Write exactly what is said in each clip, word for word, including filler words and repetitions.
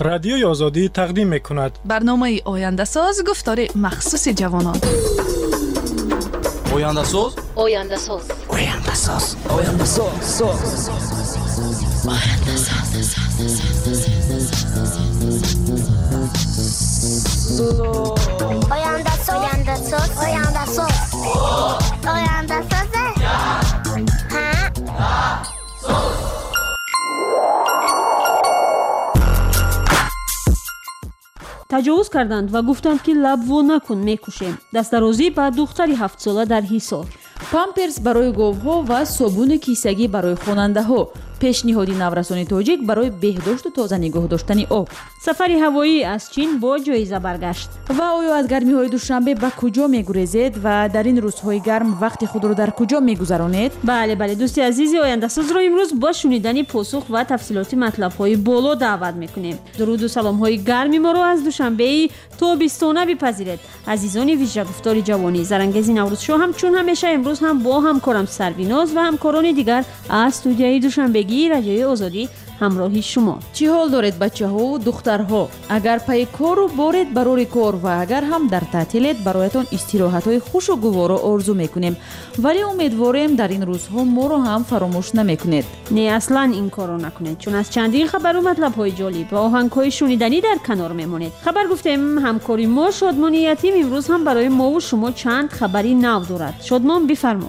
رادیوی آزادی تقدیم می‌کند. برنامه آینده ساز گفتار مخصوص جوانان. آینده ساز آینده ساز آینده ساز آینده ساز آینده ساز آینده ساز آینده ساز آینده ساز آینده ساز таҷовуз карданд ва гуфтанд ки лаб во накун мекушем. дастдарозӣ ба духтари ҳафтсола дар ҳисор. памперс барои говҳо ва собуни кисагӣ барои хонандаҳо. пешниҳоди наврасони тоҷик барои беҳдошту тоза нигоҳ доштани об. сафари ҳавоӣ аз чин бо ҷоиза баргашт. ва оё аз гармиҳои душанбе ба куҷо мегурезед ва дар ин рӯзҳои гарм вақти худро дар куҷо мегузаронед? бале бале дӯсти азизи ояндасозро имрӯз ба шунидани посух ва тафсилоти матлабҳои боло даъват мекунем. дуруду саломҳои гарми моро аз душанбеи тобистона бипазиред. азизони вижагуфтори ҷавонӣ, зарангези наврӯзшоҳ ҳамчун ҳамеша имрӯз ҳам бо ҳамкорам Сарвиноз ва ҳамкорони дигар аз студияи душанбегии радиои озодӣ ҳамроҳи шумо. чӣ ҳол доред бачаҳо, духтарҳо? агар пайи кору боред барори кор ва агар ҳам дар таътилед, бароятон истироҳатҳои хушу гуворо орзу мекунем, вале умедворем дар ин рӯзҳо моро ҳам фаромӯш намекунед. не аслан ин корро накунед, чун аз чандин хабару матлабҳои ҷолиб ва оҳангҳои шуниданӣ дар канор мемонед. хабар гуфтем ҳамкори мо Шодмони Ятим имрӯз ҳам барои мову шумо чанд хабари нав дорад. Шодмон, бифармо.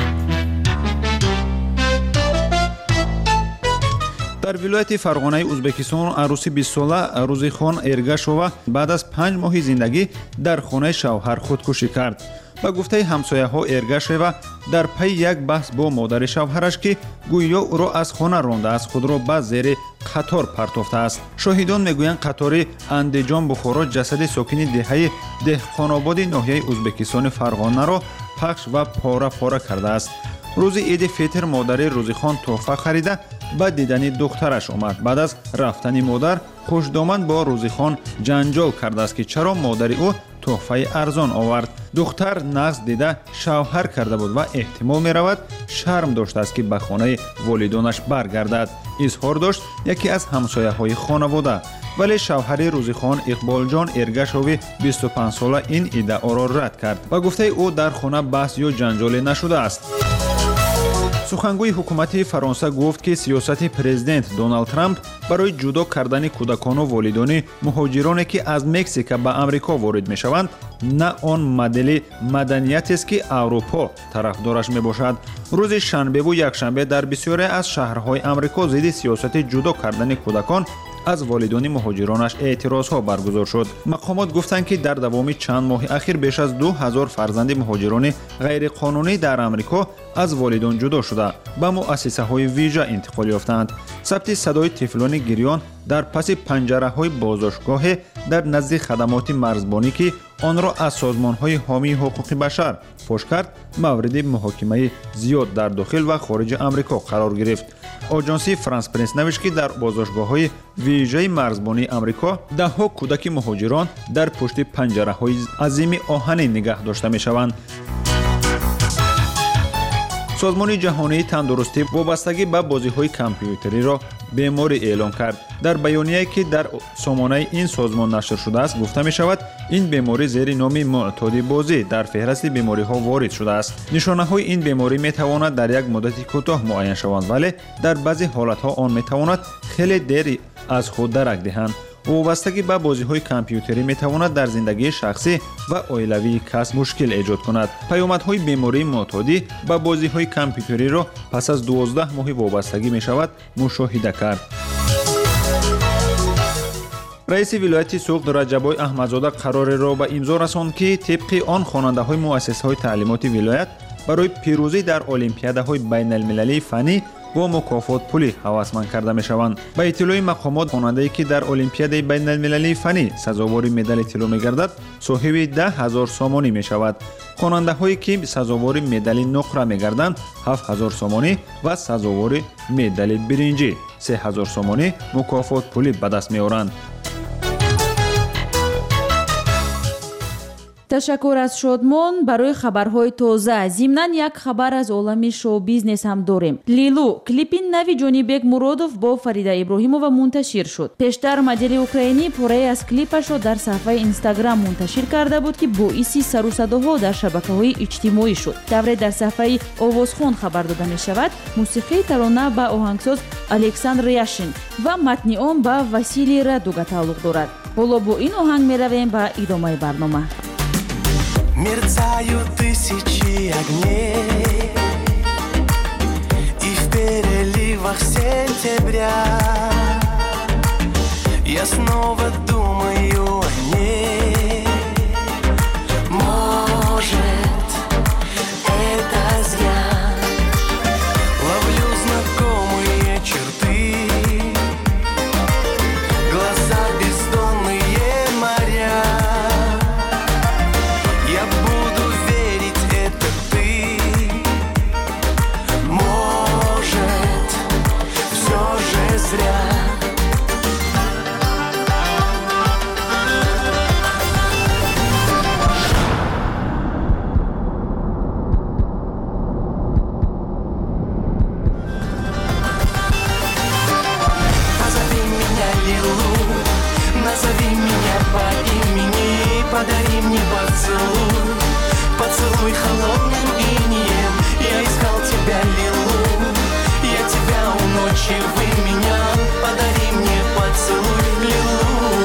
дар вилояти Фарғонаи Ӯзбекистон арӯси бистсола Рӯзихон Эргашова баъд аз панҷ моҳи зиндагӣ дар хонаи шавҳар худкушӣ кард. ба гуфтаи ҳамсояҳо, Эргашева дар пайи як баҳс бо модари шавҳараш ки гӯё ӯро аз хона рондааст, худро ба зери қатор партофтааст. шоҳидон мегӯянд қатори Андиҷон Бухоро ҷасади сокини деҳаи Деҳқонободи ноҳияи Ӯзбекистони Фарғонаро пахш ва пора пора кардааст. рӯзи иди фитр модари Рӯзихон тӯҳфа харида ба дидани духтараш омад. баъд аз рафтани модар хушдомад бо Рӯзихон ҷанҷол кардааст ки чаро модари ӯ тӯҳфаи арзон овард. духтар нағз дида шавҳар карда буд ва эҳтимол меравад шарм доштааст ки ба хонаи волидонаш баргардад. изҳор дошт яке аз ҳамсояҳои хонавода. вале шавҳари Рӯзихон Иқболҷон Эргашови бисту панҷсола ин иддаоро рад кард. ба гуфтаи ӯ дар хона баҳс ё ҷанҷоле нашудааст. сухангӯи ҳукумати Фаронса гуфт ки сиёсати президент Доналд Трамп барои ҷудо кардани кӯдакону волидони муҳоҷироне ки аз Мексика ба Амрико ворид мешаванд, на он модели маданиятерст ки Аврупо тарафдораш мебошад. рӯзи шанбеву якшанбе дар бисёре аз шаҳрҳои Амрико зидди сиёсати ҷудо кардани кӯдакон аз волидони муҳоҷиронаш эътирозҳо баргузор шуд. мақомот гуфтанд ки дар давоми чанд моҳи ахир беш аз ду ҳазор фарзанди муҳоҷирони ғайриқонунӣ дар Амрико аз волидон ҷудо шуда ба муассисаҳои вижа интиқол ёфтанд. сабти садои тифлони гирён дар паси панҷараҳои бозошгоҳе дар назди хадамоти марзбонӣ ки онро аз созмонҳои ҳомии ҳуқуқи башар фош кард, мавриди муҳокимаи зиёд дар дохил ва хориҷи Амрико қарор гирифт. оҷонсии Франс Пресс навишт ки дар бозошгоҳҳои вижаи марзбонии Амрико даҳҳо кӯдаки муҳоҷирон дар пушти панҷараҳои азими оҳанӣ нигоҳ дошта мешаванд. созмони ҷаҳонии тандурустӣ вобастагӣ ба бозиҳои компютериро беморӣ эълон кард. дар баёние ки дар сомонаи ин созмон нашр шудааст гуфта мешавад, ин беморӣ зери номи муътодибозӣ дар феҳристи бемориҳо ворид шудааст. нишонаҳои ин беморӣ метавонад дар як муддати кӯтоҳ муайян шаванд, вале дар баъзе ҳолатҳо он метавонад хеле дер аз худ дарак диҳанд. вобастагӣ ба бозиҳои компютерӣ метавонад дар зиндагии шахсӣ ва оилавии кас мушкил эҷод кунад. паёмадҳои бемории муътодӣ ба бозиҳои компютериро пас аз дувоздаҳ моҳи вобастагӣ мешавад мушоҳида кард. раиси вилояти Суғд Раҷабой Аҳмадзода қарореро ба имзо расонд ки тибқи он хонандаҳои муассисаҳои таълимоти вилоят барои пирӯзӣ дар олимпиадаҳои байналмилалии фанӣ бо мукофот пулӣ ҳавасманд карда мешаванд. ба иттилои мақомот, хонандае ки дар олимпиадаи байналмилалии фанӣ сазовори медали тилло мегардад, соҳиби даҳ ҳазор сомонӣ мешавад. хонандаҳое ки сазовори медали нуқра мегарданд ҳафт ҳазор сомонӣ ва сазовори медали биринҷӣ се ҳазор сомонӣ мукофот пулӣ ба даст меоранд. ташаккур аз шодмон барои хабарҳои тоза. зимнан як хабар аз олами шоу-бизнес ҳам дорем. лилу клипи нави ҷонибек муродов бо фарида иброҳимова мунташир шуд. пештар модели украинӣ порае аз клипашро дар саҳифаи инстаграм мунташир карда буд ки боиси сарусадоҳо дар шабакаҳои иҷтимоӣ шуд. тавре дар саҳифаи овозхон хабар дода мешавад, мусиқии тарона ба оҳангсоз александр яшин ва матни он ба василий радуга тааллуқ дорад. ҳоло бо ин оҳанг меравем ба идомаи барнома. Мерцают тысячи огней, и в переливах сентября я снова думаю о ней. Может, это зря. Ловлю знакомые черты, глаза бездонные моря. Я буду верить, это ты. Может, все же зря. Позови меня, Лилу, назови меня по имени, подари мне поцелуй, поцелуй холодным инеем. Я искал тебя, Лилу, я тебя у ночи выменял, подари мне поцелуй, Лилу.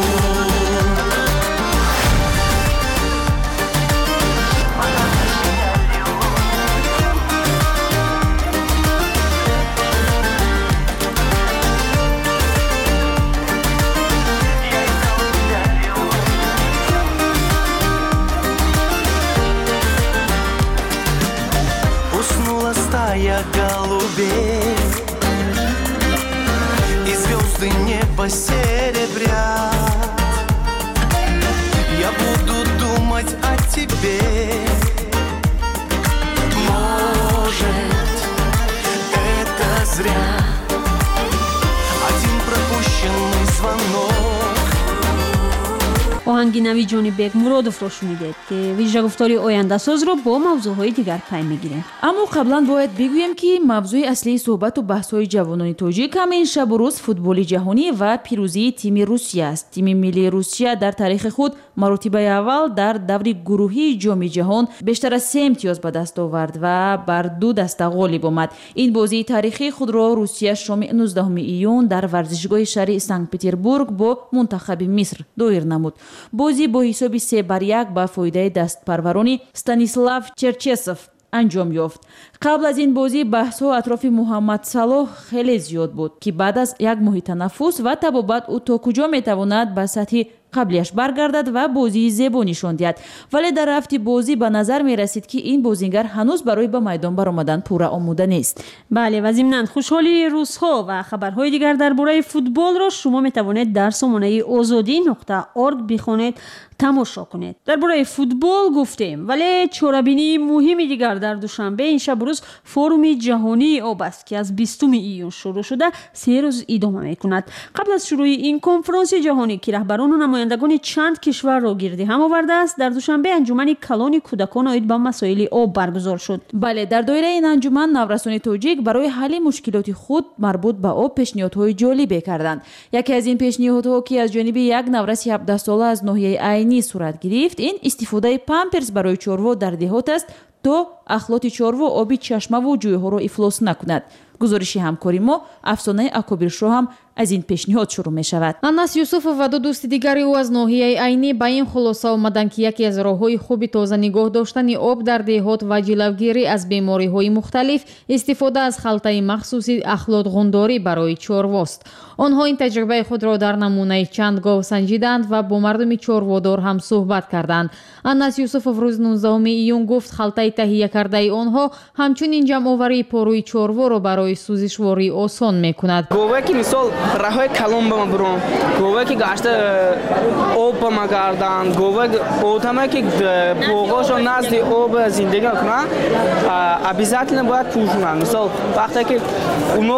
Уснула стая голубей, и звезды небо серебрят. Я буду думать о тебе. Может, это зря. Один пропущенный звонок. оҳанги нави ҷонибек муродовро шунидед ки виҷагуфтори ояндасозро бо мавзӯъҳои дигар пай мегирем. аммо қаблан бояд бигӯем ки мавзӯи аслии суҳбату баҳсҳои ҷавонони тоҷик ҳамин шабу рӯз футболи ҷаҳонӣ ва пирӯзии тими русия аст. тими миллии русия дар таърихи худ маротибаи аввал дар даври гурӯҳии ҷоми ҷаҳон бештар аз се имтиёз ба даст овард ва бар ду даста ғолиб омад. ин бозии таърихии худро русия шоми нуздаҳуми июн дар варзишгоҳи шаҳри санкт петербург бо мунтахаби миср доир намуд. бозӣ бо ҳисоби се бар як ба фоидаи дастпарварони станислав черчесов анҷом ёфт. қабл аз ин бозӣ баҳсҳо атрофи муҳаммад салоҳ хеле зиёд буд ки баъд аз як моҳи танаффус ва табобат ӯ то куҷо метавонад ба сатҳи қаблияш баргардад ва бозии зебо нишон диҳад. вале дар рафти бозӣ ба назар мерасид ки ин бозингар ҳанӯз барои ба майдон баромадан пурра омода нест. бале ва зимнан хушҳоли рӯзҳо ва хабарҳои дигар дар бораи футболро шумо метавонед дар сомонаи озодӣ нуқта орг бихонед, тамошо кунед. дар бораи футбол гуфтем, вале чорабинии муҳими дигар дар душанбе ин шабу рӯз форуми ҷаҳонии об аст ки аз бистуми июн шурӯъ шуда се рӯз идома мекунад. қабл аз шурӯи ин конфронси ҷаҳонӣ ки раҳбарону намояндагони чанд кишварро гирди ҳам овардааст, дар душанбе анҷумани калони кӯдакон оид ба масоили об баргузор шуд. бале дар доираи ин анҷуман наврасони тоҷик барои ҳалли мушкилоти худ марбут ба об пешниҳодҳои ҷолибе карданд. яке аз ин пешниҳодҳо ки аз ҷониби як навраси ҳабдаҳсола аз ноҳияи айнӣ сурат гирифт, ин истифодаи памперс барои чорво дар деҳот аст то ахлоти чорво оби чашмаву ҷӯйҳоро ифлос накунад. гузориши ҳамкори мо афсонаи акобиршо ҳам аз ин пешниҳод шурӯъ мешавад. Анас Юсуфов ва ду дӯсти дигари ӯ аз ноҳияи айнӣ ба ин хулоса омаданд ки яке аз роҳҳои хуби тоза нигоҳ доштани об дар деҳот ва ҷилавгирӣ аз бемориҳои мухталиф истифода аз халтаи махсуси ахлотғундорӣ барои чорвост. онҳо ин таҷрибаи худро дар намунаи чанд гов санҷиданд ва бо мардуми чорводор ҳам суҳбат карданд. Анас Юсуфов рӯзи нуздаҳуми июн гуфт халтаи таҳия кардаи онҳо ҳамчунин ҷамъоварии порӯи чорворо барои сӯзишворӣ осон мекунад. гове ки мисол раҳои калон ба ма бурон, гове ки гашта об ба ма гарданд, гове одаме ки боғошо назди об зиндагӣ мекунанд, обязательно бояд пӯшонанд. мисол вақте ки уно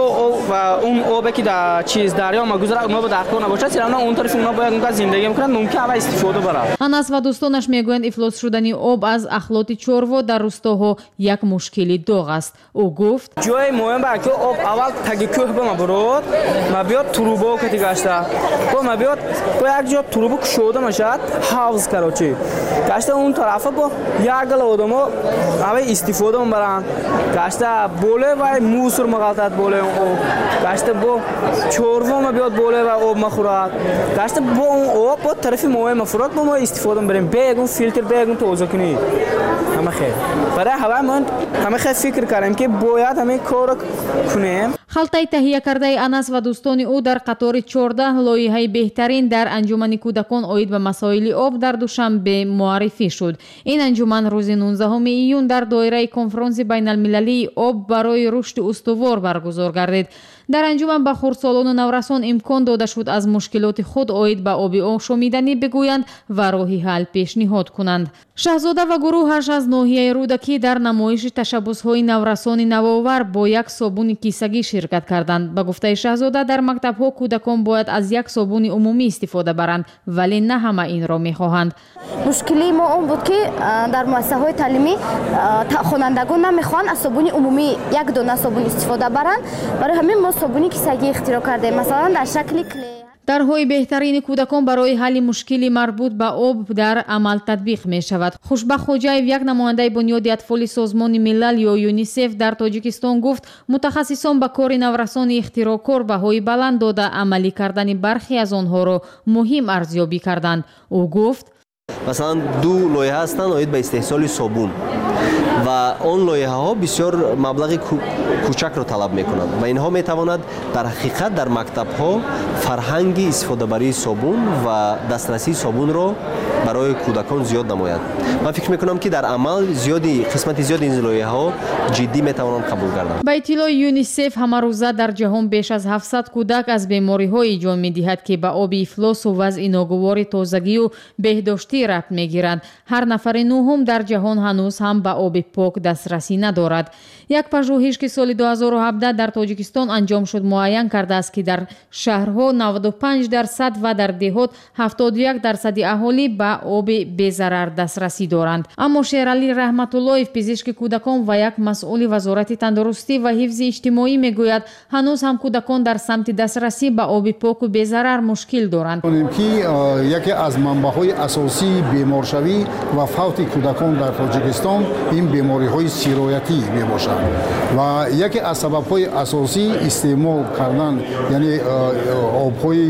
و اون آبی که در چیز دریا میگذره اونا به داخل نباشه چرا اون طرف اونا باید اونجا زندگی میکنن ممکن است استفاده برن. анас ва дӯстонаш мегӯянд ифлос шудани об аз ахлоти чорво дар рӯстоҳо як мушкили доғ аст. ӯ гуфт ҷои муҳим ба ки об аввал таги кӯҳ ба ма бурод ма биёд турубо кати гашта бо ма биёд бо як ҷо турубо кушода мешавад ҳавз карочи гашта он тарафа бо як гала одамо авай истифода мебаранд гашта боле вай мусор мағалтад боле об гашта бо чорво ма биёд боле вай об махӯрад гашта бо он об бо тарафи моҳе мафурад бо мо истифода мебарем бегун филтр бегун тозакунӣ ҳама хел барои ҳавай мон ҳама хел фикр кардем ки бояд ҳамин корро кунем. халтаи таҳия кардаи анас ва дӯстони ӯ дар қатори чордаҳ лоиҳаи беҳтарин дар анҷумани кӯдакон оид ба масоили об дар душанбе муаррифӣ шуд. ин анҷуман рӯзи нуздаҳуми июн дар доираи конфронси байналмилалии об барои рушди устувор баргузор гардид. дар анҷуман ба хурдсолону наврасон имкон дода шуд аз мушкилоти худ оид ба оби ошомиданӣ бигӯянд ва роҳи ҳал пешниҳод кунанд. шаҳзода ва гурӯҳаш аз ноҳияи рӯдакӣ дар намоиши ташаббусҳои наврасони навовар бо як собуни кисагӣ ширкат карданд. ба гуфтаи шаҳзода дар мактабҳо кӯдакон бояд аз як собуни умумӣ истифода баранд вале на ҳама инро мехоҳанд. мушкили мо он буд ки дар муассисаҳои таълимӣ хонандагон намехоҳанд аз собуни умумӣ як дона собун истифода баранд барои ҳамин мо собуни кисагӣ ихтироъ кардем масалан дар шакли клей. дарҳои беҳтарини кӯдакон барои ҳалли мушкили марбут ба об дар амал татбиқ мешавад. хушбахт хоҷаев як намояндаи бунёди атфоли созмони милал ё юнисеф дар тоҷикистон гуфт мутахассисон ба кори наврасони ихтироъкор баҳои баланд дода амалӣ кардани бархе аз онҳоро муҳим арзёбӣ карданд. ӯ гуфт масалан ду лоиҳа ҳастанд оид ба истеҳсоли собун ва он лоиҳаҳо бисёр маблағи кӯчакро талаб мекунанд ва инҳо метавонад дар ҳақиқат дар мактабҳо фарҳанги истифодабарии собун ва дастрасии собунро барои кӯдакон зиёд намояд. ман фикр мекунам ки дар амал зиёди қисмати зиёди ин лоиҳаҳо ҷиддӣ метавонанд қабул гарданд. ба иттилои юнисеф ҳамарӯза дар ҷаҳон беш аз ҳафтсад кӯдак аз бемориҳое ҷон медиҳад ки ба оби ифлосу вазъи ногувори тозагию беҳдоштӣ рабт мегиранд. ҳар нафари нӯҳум дар ҷаҳон ҳанӯз ҳам ба оби пок дастрасӣ надорад. як пажӯҳиш ки соли ду ҳазору ҳабдаҳ дар тоҷикистон анҷом шуд муайян кардааст ки дар шаҳрҳо наводу панҷ дарсад ва дар деҳот ҳафтоду як дарсади аҳолӣ ба оби безарар дастрасӣ доранд. аммо шералӣ раҳматуллоев пизишки кӯдакон ва як масъули вазорати тандурустӣ ва ҳифзи иҷтимоӣ мегӯяд ҳанӯз ҳам кӯдакон дар самти дастрасӣ ба оби поку безарар мушкил доранд. ки яке аз манбаъҳои асосии беморшавӣ ва фавти кӯдакон дар тоҷикистон ин бемориҳои сироятӣ мебошад ва яке аз сабабҳои асосӣ истеъмол кардан яъне обҳои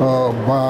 ба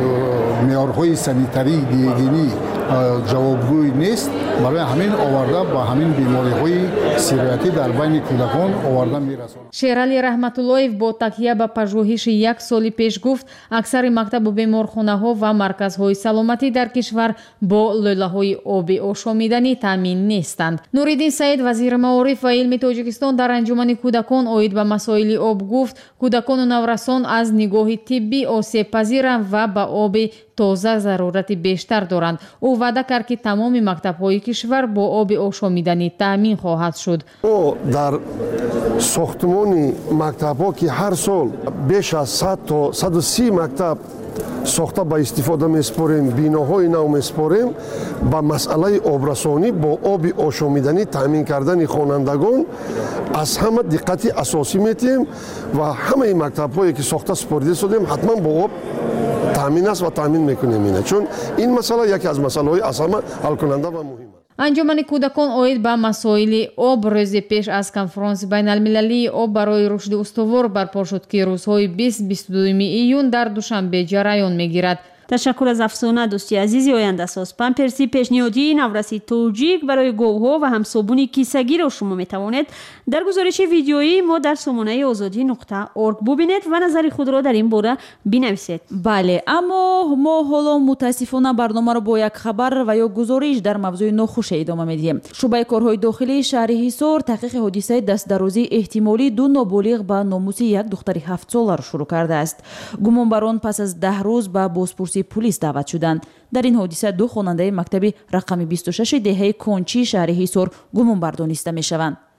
меъёрҳои санитарии гигиенӣ ҷавобгӯй нест барои ҳамин оварда ба ҳамин бемориҳои сироятӣ дар байни кӯдакон оварда мерасонад. шералӣ раҳматуллоев бо такя ба пажӯҳиши як соли пеш гуфт аксари мактабу беморхонаҳо ва марказҳои саломатӣ дар кишвар бо лӯлаҳои оби ошомиданӣ таъмин нестанд. нуриддин саид вазири маориф ва илми тоҷикистон дар анҷумани кӯдакон оид ба масоили об гуфт кӯдакону наврасон аз нигоҳи тиббӣ осебпазиранд ва ба оби тоза зарурати бештар доранд. ӯ ваъда кард ки тамоми мактабҳои кишвар бо оби ошомиданӣ таъмин хоҳад шуд. мо дар сохтмони мактабҳо ки ҳар сол беш аз сад то саду си мактаб сохта ба истифода меспорем биноҳои нав меспорем ба масъалаи обрасонӣ бо оби ошомиданӣ таъмин кардани хонандагон аз ҳама диққати асосӣ метиҳем ва ҳамаи мактабҳое ки сохта спорида содем ҳатман бо об таъмин аст ва таъмин мекунем ина чун ин масъала яке аз масъалаҳои аз ҳама ҳалкунанда ва муҳим аст. анҷумани кӯдакон оид ба масоили об рӯзи пеш аз конфронси байналмилалии об барои рушди устувор барпо шуд ки рӯзҳои бист бисту дуюми июн дар душанбе ҷараён мегирад. ташаккур аз афсона дӯсти азизи ояндасоз. памперси пешниҳодии навраси тоҷик барои говҳо ва ҳам собуни кисагиро шумо метавонед дар гузориши видеои мо дар сомонаи озодӣ нуқта орг бубинед ва назари худро дар ин бора бинависед. бале, аммо мо ҳоло мутаассифона барномаро бо як хабар ва ё гузориш дар мавзӯи нохуше идома медиҳем. шӯъбаи корҳои дохилии шаҳри ҳисор таҳқиқи ҳодисаи дастдарозии эҳтимолӣ ду ноболиғ ба номуси як духтари ҳафт соларо шурӯъ кардааст. гумонбарон пас аз даҳ рӯз ба бозпурсӣ пулис даъват шуданд. дар ин ҳодиса ду хонандаи мактаби рақами бисту шаши деҳаи кончии шаҳри ҳисор гумонбар дониста мешаванд.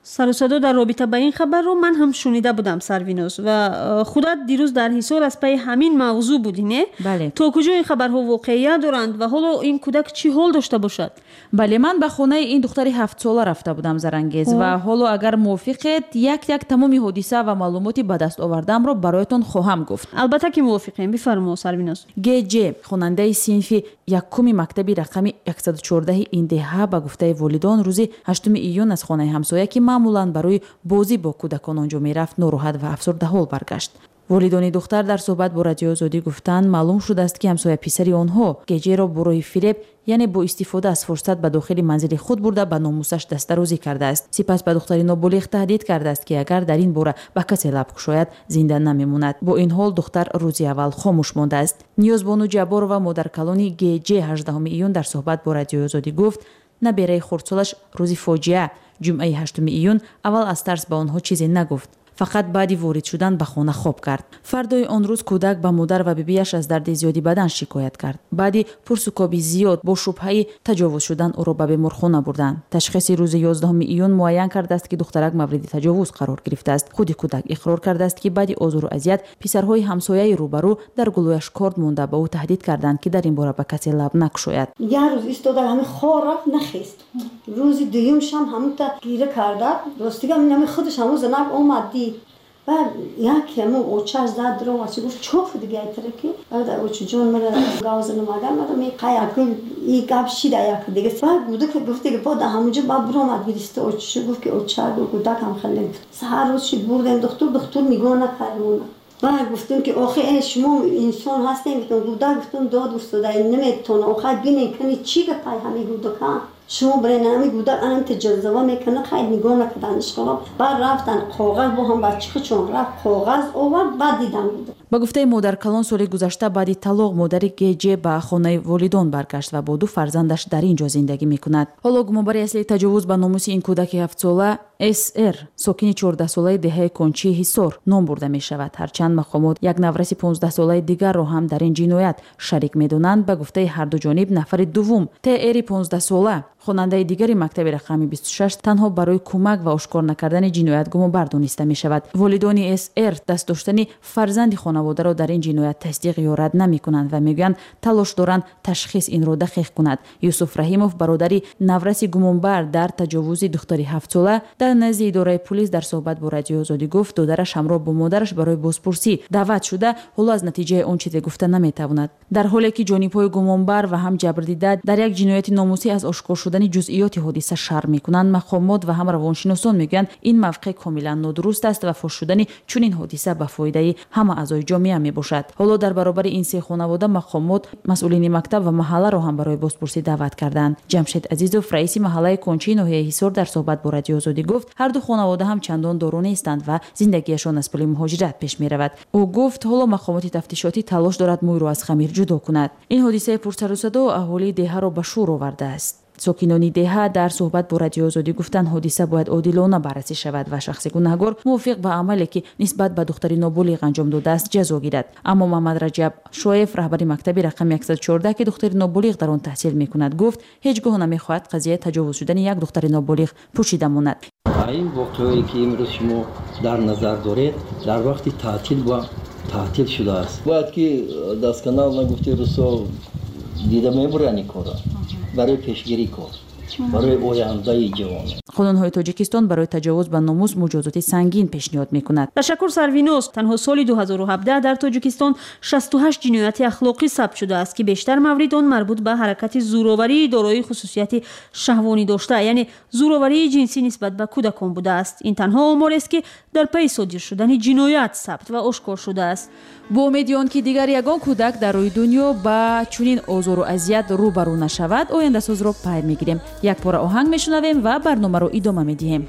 سر و صدا در رابطه با این خبر رو من هم شنیده بودم سروینوس و خودت دیروز در حصار از پی همین موضوع بودی نه؟ بله. تا کجا این خبرها واقعیت دارند و حالا این کودک چی حال داشته باشد؟ بله من به خانه این دختری هفت ساله رفته بودم زرنگیز و حالا اگر موافقت یک یک تمامی حادثه و معلوماتی به دست آوردم رو برایتون خواهم گفت. البته که موافقم. بفرما سروینوس. گیجی خواننده صنف یکم مکتبی رقم صد و چهارده این دهه به گفته والدان روزی هشتم ایون از خانه همسایه که معمولاً برای بازی با کودکان آنجا میرفت ناراحت و افسرده حال برگشت. والدان دختر در صحبت با رادیو آزادی گفتند معلوم شده است که همسایه پسری آنها گیجی را برای فریب یعنی با استفاده از فرصت به داخل منزل خود برده به ناموسش دستروزی کرده است. سپس به دختر نابالغ تهدید کرده است که اگر در این باره به کسی لب گشاید زنده نمیماند. با این حال دختر روزی اول خاموش مانده است. نیازبانو جبار و مادر کلانی گیجی هجدهم ایون در صحبت با رادیو آزادی گفت نبیره خردسالش روزی فاجعه جمعه هشتم ایون اول از ترس به آنها چیزی نگفت. فقط بعدی وارد شدن به خانه خواب کرد. فردای آن روز کودک به مادر و بیبیش از درد زیادی بدن شکایت کرد. بعدی پرسکابی زیاد با شبهه تجاوز شدن او را به بیمارخانه بردند. تشخیص روز یازدهم ایون معین کرده است که دخترک مورد تجاوز قرار گرفته است. خود کودک اقرار کرده است که بعد آزار و اذیت پسرهای همسایه روبرو در گلویش کارد مونده به او تهدید کردند که در این باره به کسی لب نگشاید. یک روز ایستاده همه خور رفت نخیست. روز دوم شام همون تا گیره کرده. راستیگه من خودش همون زنگ اومد بعد یک همون اوچه زد رو واسه گفت چوف دیگه ترکی بعد اوچه جون من گاز نماگم من می قایق ای گاب شیدا یک دیگه بعد بوده که گفت که بعد همونجا بعد برام ادویست اوچه گفت که اوچه رو کودکم خلید سحر روز شد بردن دکتر دکتر میگه نکردون بعد گفتم که آخه شما انسان هستین گفتم کودک گفتم داد استاد نمیتونه آخه ببینین کنی چی گفت همین کودکان شما برای نمی گودک انم تجزیه میکنه خیلی نگاه نکردنش کنم بعد رفتن کاغذ با هم بچه چون رفت کاغذ آورد بعد دیدم بود. با گفته مادر کلان سال گذشته بعد طلاق مادر گیجی به خانه والدان برگشت و با دو فرزندش در اینجا زندگی میکند. حالا گمانبر اصلی تجاوز به ناموس این کودک هفت ساله اس ار ساکن چهارده ساله دهه کنچی حصار نام برده می شود. هرچند مقامات یک نورس پانزده ساله دیگر را هم در این جنایت شریک میدونند. با گفته هر دو جانب نفر دوم ت ار پانزده ساله خواننده دیگری مکتب رقم بیست و شش تنها برای کمک و آشکار نکردن جنایت گمانبر دانسته می شود. والدان اس ار دست داشتن فرزند خانواده را در این جنایت تصدیق یا رد نمی کنند و میگویند تلاش دارند تشخیص این را دقیق کند. یوسف رحیموف برادری نورس گمانبر در تجاوز دختری هفت ساله در نزد اداره پلیس در صحبت با رادیو آزادی گفت دخترش همراه با مادرش برای بازپرسی دعوت شده حالا از نتیجه آن چیزی گفته نمیتواند. در حالی که جانب‌های گمانبر و هم جبردیده در یک جنایت ناموسی از آشکار شدن جزئیات حادثه شرم میکنند مقامات و هم روانشناسان میگویند این موقع کاملا نادرست است و فاش شدن چنین حادثه به فایده همه اعضای جامعه میباشد. حالا در برابر این سه خانواده مقامات مسئولین مکتب و محله را هم برای بازپرسی دعوت کردند. جمشید عزیزوف رئیس محله کنچی ناحیه حصار در صحبت با رادیو آزادی گفت هر دو خانواده هم چندان دارو نیستند و زندگیشان از پل مهاجرت پیش میرود. او گفت حالا مقامات تفتیشاتی تلاش دارد موی را از خمیر جدا کند. این حادثه پرسر و صدا اهالی دهه را به شور آورده است. ساکنان دهه در صحبت با رادیو آزادی گفتند حادثه باید عادلانه بررسی شود و شخص گناهکار موافق به عملی که نسبت به دختری نابالغ انجام داده است جزا گیرد. اما محمد رجب شایف رهبر مکتب رقم صد و چهارده که دختری نابالغ در آن تحصیل میکند گفت هیچگاه نمیخواهد قضیه تجاوز شدن یک دختر نابالغ پوشیده ماند. این واقعی که امروز شما در نظر دارید در وقتی تعطیل و تعطیل شده است باید که دست کانال نگفته رسو دیده میبرانی کارا برای پیشگیری کار برای آینده جوان. قانون‌های تاجیکستان برای تجاوز به ناموس مجازات سنگین پیشنهاد می‌کند. تشکر سروینوس. تنها سال دو هزار و هفده در تاجیکستان شصت و هشت جنایت اخلاقی ثبت شده است که بیشتر مورد آن مربوط به حرکت زوراوری دارای خصوصیت شهوانی داشته یعنی زوراوری جنسی نسبت به کودکان بوده است. این تنها آمار است که در پی صادر شدن جنایت ثبت و آشکار شده است. با امید آنکه دیگر یگان کودک در روی دنیا با چنین آزار و اذیت روبرو نشود آینده ساز را پی میگیریم. یک پاره آهنگ میشنویم و برنامه رو ادامه میدیم.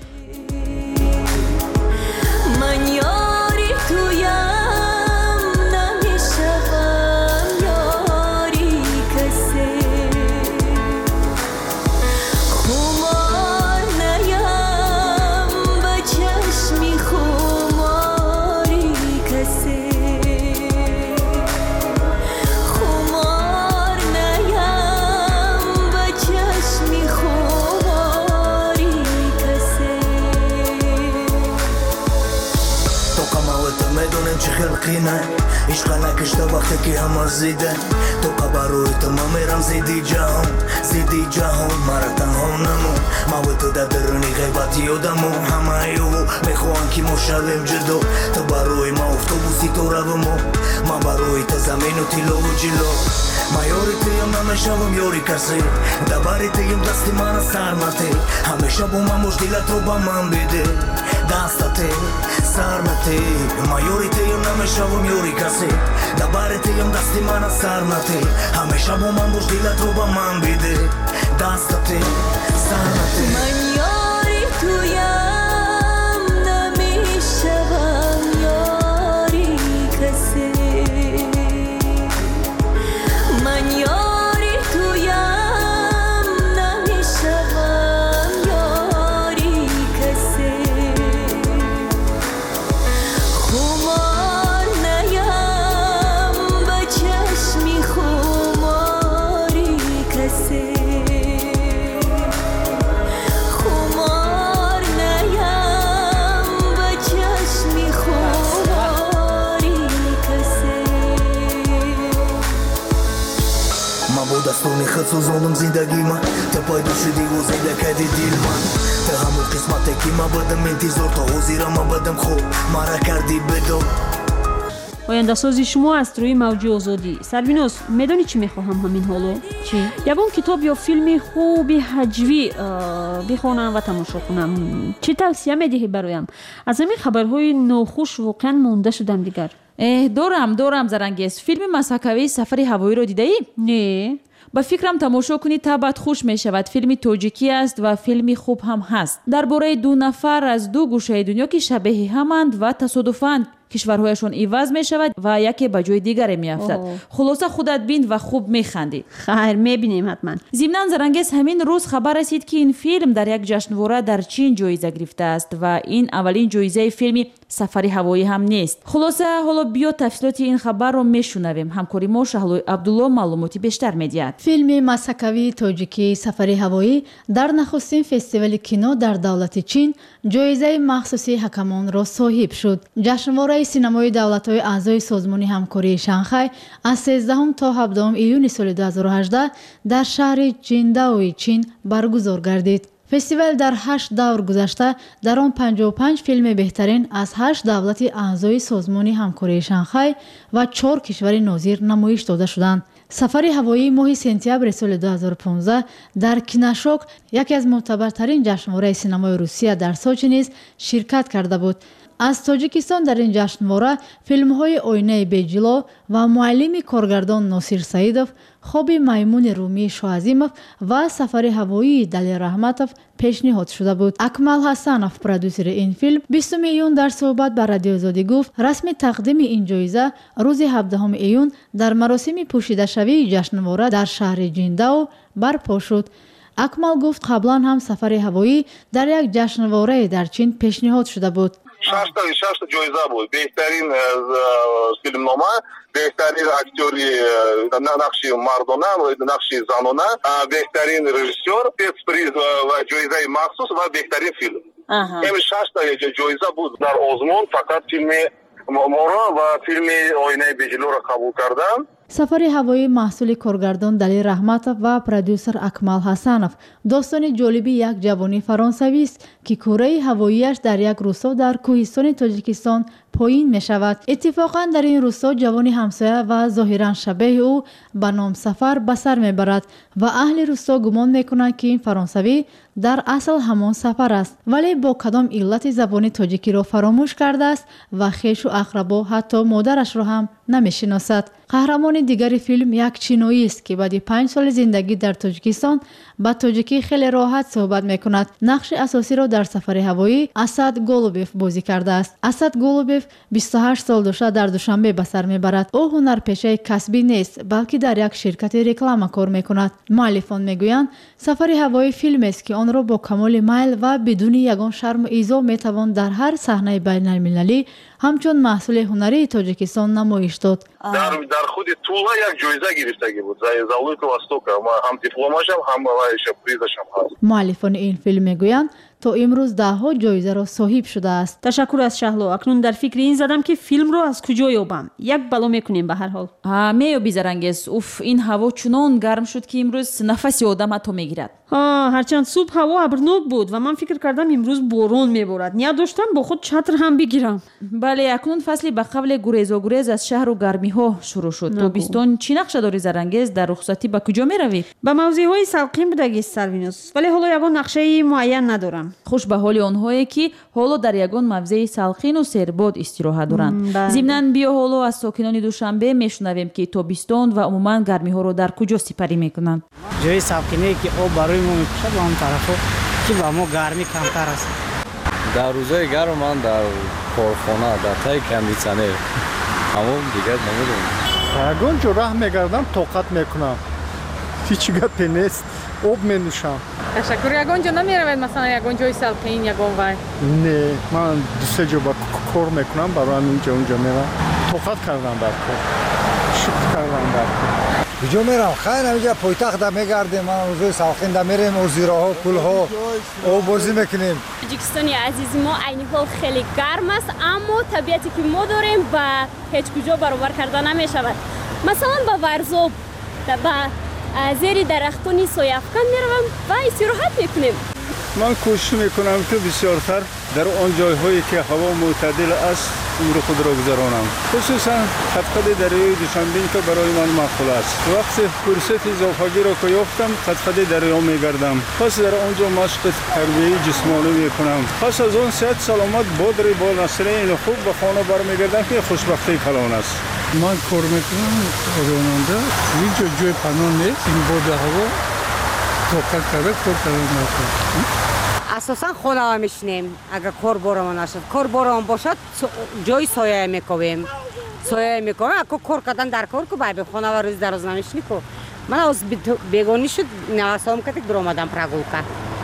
Say نمیدونم چه خلقینه عشق نکشته وقتی که همه زیده تو قبروی تو ما میرم زیدی جهان زیدی جهان مرا تنها نمون ما و تو در درونی غیبت یادمو همه ایو میخوان که ما شویم جدا تو بروی ما افتوبوسی تو رومو ما بروی تو زمین و تیلو و جلو ما یاری تیم نمیشم یاری کسی دباری تیم دستی من سرمتی همیشه با من مش دیل تو با من بیده دستاتی سرمتی ما یاری تیم نمیشم یاری کسی دباری تیم دستی من سرمتی همیشه با من مش دیل تو با من بیده دستاتی سرمتی من یاری تویم نمیشم یاری کسی من یاری تویم نمیشم یاری کسی خمار نیم به چشمی خماری کسی خمار نیم به چشمی خماری کسی ما با دستونی خود سوزانم زندگی من تو پایدو شدی و زنده کردی دیل من تو همون قسمت که ما بدم انتظار تا حضیرم ما بدم خوب مرا کردی بدو ояндасози шумо аст рӯи мавҷи озодӣ. Сарвинос, медонӣ чӣ мехоҳам ҳамин ҳоло? Чӣ? Ягон китоб ё филми хуби ҳаҷвӣ бихонам ва тамошо кунам. Чӣ тавсия медиҳӣ бароям? Аз ҳамин хабарҳои нохуш воқеан монда шудам дигар. Э, дорам, дорам Зарангез. Филми Масакавии сафари ҳавоиро дидаӣ? Не. ба фикрам тамошо кунӣ табат хуш мешавад. Филми тоҷикӣ аст ва филми хуб ҳам ҳаст. Дар бораи ду нафар аз ду гӯшаи дунё ки шабеҳи ҳаманд ва тасодуфан кишварҳояшон иваз мешавад ва яке ба ҷои дигаре меафтад. Хулоса худат бин ва хуб механдӣ. Хайр, мебинем ҳатман. Зимнан Зарангез, ҳамин рӯз хабар расид ки ин филм дар як ҷашнвора дар Чин ҷоиза гирифтааст ва ин аввалин ҷоизаи филми сафари ҳавоӣ ҳам нест. Хулоса ҳоло биё тафсилоти ин хабарро мешунавем. ҳамкори мо Шаҳлои Абдулло маълумоти бештар медиҳад. филми Масакавии тоҷикии сафари ҳавоӣ дар нахустин фестивали кино дар давлати Чин ҷоизаи махсуси ҳакамонро соҳиб шуд. ҷашнвораи синамои давлатҳои аъзои созмони ҳамкории Шанхай аз сездаҳум то ҳабдаҳум июни соли ду ҳазору ҳаждаҳ дар шаҳри Чиндаои Чин баргузор гардид. фестивал дар ҳашт давр гузашта дар он панҷоҳу панҷ филми беҳтарин аз ҳашт давлати аъзои созмони ҳамкории Шанхай ва чор кишвари нозир намоиш дода шуданд. сафари ҳавоии моҳи сентябри соли ду ҳазору понздаҳ дар Киношок, яке аз мӯътабартарин ҷашнвораи синамои Русия дар Сочи низ ширкат карда буд. аз Тоҷикистон дар ин ҷашнвора филмҳои Оинаи беҷило ва Муаллими коргардон Носир Саидов, Хоби маймуни Румии Шоазимов ва Сафари ҳавоии Дали Раҳматов пешниҳод шуда буд. Акмал Ҳасанов, продюсери ин филм, бистуми июн дар суҳбат ба Радиоозодӣ гуфт, расми тақдими ин ҷоиза рӯзи ҳабдаҳуми июн дар маросими пӯшидашавии ҷашнвора дар шаҳри Ҷиндао барпо шуд. Акмал гуфт, қаблан ҳам Сафари ҳавоӣ дар як ҷашнворае дар Чин пешниҳод шуда буд. шашта шашта ҷоиза буд. Беҳтарин филмнома, беҳтарин актёри нақши мардона, нақши занона, беҳтарин режиссёр, спецприз ва ҷоизаи махсус ва беҳтарин филм. Ҳамин шашта ҷоиза буд. Дар озмон фақат филми моро ва филми Оинаи беҷилоро қабул кардам. сафари ҳавоӣ маҳсули коргардон Дали Раҳматов ва продюсер Акмал Ҳасанов достони ҷолиби як ҷавони фаронсавист ки кураи ҳавоияш дар як рӯсто дар кӯҳистони Тоҷикистон поин мешавад. иттифоқан дар ин рӯсто ҷавони ҳамсоя ва зоҳиран шабеҳи ӯ ба ном Сафар ба сар мебарад ва аҳли рӯсто гумон мекунанд ки ин фаронсавӣ дар асл ҳамон Сафар аст, вале бо кадом иллати забони тоҷикиро фаромӯш кардааст ва хешу ақрабо ҳатто модарашро ҳам намешиносад. қаҳрамони дигари филм як чиноист ки баъди панҷ соли зиндагӣ дар Тоҷикистон ба тоҷикӣ хеле роҳат суҳбат мекунад. нақши асосиро дар Сафари ҳавоӣ Асад Голубев бозӣ кардааст. Асад Голубев бисту ҳашт сол дошта дар Душанбе ба сар мебарад. ӯ ҳунарпешаи касбӣ нест, балки дар як ширкати реклама кор мекунад. муаллифон мегӯянд, Сафари ҳавоӣ филмест ки онро бо камоли майл ва бидуни ягон шарму изо метавон дар ҳар саҳнаи байналмилалӣ ҳамчун маҳсули ҳунарии Тоҷикистон намоиш дод. дар худи Тула як ҷоиза гирифтагӣ буд. За улуки Востока ҳам дипломашам, ҳам призашам ҳаст. муаллифони ин филм мегӯянд, то имрӯз даҳҳо ҷоизаро соҳиб шудааст. ташаккур аз шаҳло. акнун дар фикри ин задам ки филмро аз куҷо ёбам. як бало мекунем ба ҳар ҳол. ҳа меёбӣ Зарангез. уф ин ҳаво чунон гарм шуд ки имрӯз нафаси одам ҳатто мегирад. ҳа ҳарчанд субҳ ҳаво абрнок буд ва ман фикр кардам имрӯз борон меборад. ният доштам бо худ чатр ҳам бигирам. бале акнун фасли ба қавле гурезогурез аз шаҳру гармиҳо шурӯъ шуд. тобистон чӣ нақша дорӣ Зарангез? дар рухсатӣ ба куҷо меравӣ? ба мавзеъҳои салқин будагист Сарвинус, вале ҳоло ягон нақшаи муайян надорам. хуш ба ҳоли онҳое ки ҳоло дар ягон мавзеи салқину сербод истироҳат доранд. зимнан биё ҳоло аз сокинони Душанбе мешунавем ки тобистон ва умуман гармиҳоро дар куҷо сипарӣ мекунанд. ҷои салқине ки об барои мо мепӯшад ба он тарафо ки ба мо гармӣ камтар аст. дар рӯзои гарм ман дар корхона дар таи кондитсионер ҳамон дигар намедонам. ягон ҷо раҳ мегардам тоқат мекунам. ҳеҷ гапе нест. об менӯшам. ташаккур. ягон ҷо намеравед масалан ягон ҷои салқин ягон вай? не ман дусе ҷо ба кор мекунам барои ҳамин ҷо унҷо мерам. тоқат кардам дар кор. шукр кардам дар кор. куҷо мерам? хайр ҳаминҷа пойтахтда мегардем. ман рӯзои салқинда мерем озироҳо кӯлҳо оббозӣ мекунем. тоҷикистони азизи мо айни ҳол хеле гарм аст, аммо табиате ки мо дорем ба ҳеҷ куҷо баробар карда намешавад. масалан ба варзоб ба зери дарахтони сояфкан меравам ва истироҳат мекунем. ман кӯшиш мекунам ки бисёртар дар он ҷойҳое ки ҳаво мӯътадил аст умри худро гузаронам. хусусан қадқади дарёи Душанбе ки барои ман маъқул аст. вақте фурсати изофагиро ки ёфтам қадқади дарё мегардам. пас дар он ҷо машқи тарбияи ҷисмонӣ мекунам. пас аз он сеҳат саломат бодри бо настрояи хуб ба хона бармегардам ки хушбахтии калон аст. ман кор мекунам ронанда ҳеҷ ҷо ҷои паноҳ нест. ин боди ҳаво тоқат карда кор карда накунам. асосан хонаҳо мешинем. агар кор борамон нашад кор борамон бошад ҷои соя мекобем. соя мекобем. ако кор кардан дар кор ку байби хонава рӯзи дароз намешини ку. ман оз бегонӣ шуд навасаом кардик биромадам прогулка.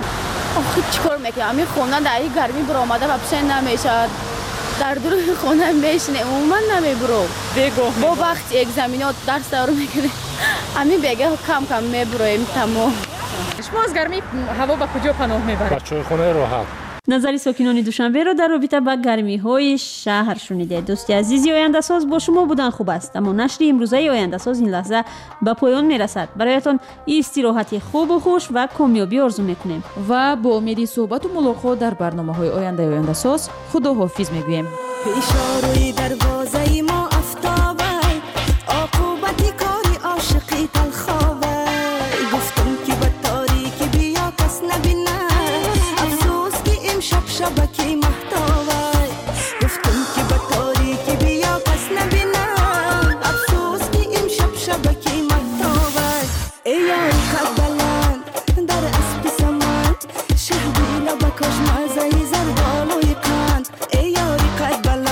охи чӣ кор мекунам? ҳамин хона дар ин гармӣ биромада вообще намешавад. дар дуруи хона мешинем. умуман намебуром. бегоҳ бо вақти экзаменот дарс давр мекунем. ҳамин бегоҳ кам кам мебуроем тамом. шумо аз гармӣ ҳаво ба куҷо паноҳ мебаред? ба чойхонаи роҳат. назари сокинони Душанберо дар робита ба гармиҳои шаҳр шунидед. дӯсти азизи Ояндасоз бо шумо будан хуб аст, аммо нашри имрӯзаи Ояндасоз ин лаҳза ба поён мерасад. бароятон истироҳати хубу хуш ва комёбӣ орзу мекунем ва бо умеди суҳбату мулоқот дар барномаҳои ояндаи Ояндасоз худоҳофиз мегӯем. пешоруи дарвозаи мо афтобай оқубати кори ошиқи талховай гуфтум ки ба торики биё кас набинад афсӯс ки имшаб шабаки маҳтовай гуфтум ки ба торики биё кас набинад афсӯс ки имшаб шабаки маҳтовай эй ёри қадбаланд дар аспи саманд шаҳди лабакош мазаи зарболои қанд эй ёри қадбаланд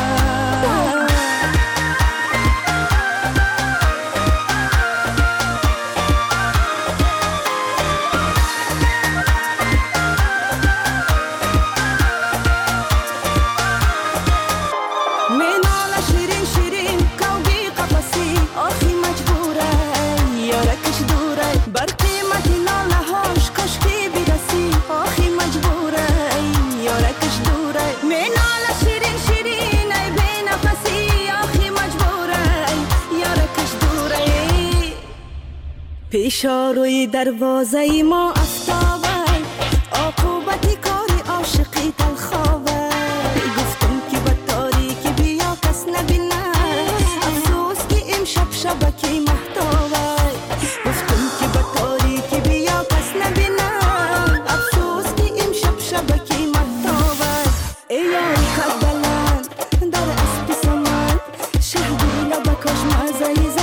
менола ширин ширин кавги қафаси охи маҷбурай ёракаш дурай бар қимати нолаҳош кошки бираси охи маҷбурай ёракаш дурай менола ширин ширин ай бенафаси охи маҷбурай ёракаш дурай пешоруи дарвозаи мо афтобай оқубати кори ошиқи талховай гуфтум ки ба торики биё кас набинад афсӯс ки имшаб шабаки маҳтовай гуфтум ки ба торики биё кас набинад афсӯс ки имшаб шабаки маҳтовай эй ёри қадбаланд дар аспи саманд шаҳди лабакош мазаи